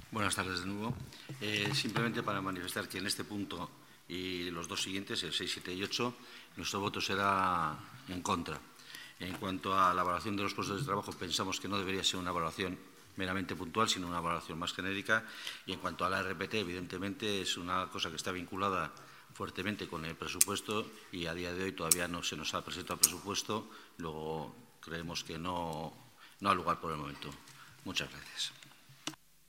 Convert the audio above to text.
Buenas tardes de nuevo. Simplemente para manifestar que en este punto y los dos siguientes, el 6, 7 y 8, nuestro voto será en contra. En cuanto a la valoración de los puestos de trabajo, pensamos que no debería ser una valoración meramente puntual, sino una valoración más genérica. Y en cuanto a la RPT, evidentemente es una cosa que está vinculada fuertemente con el presupuesto y a día de hoy todavía no se nos ha presentado el presupuesto. Luego creemos que no ha lugar por el momento. Muchas gracias.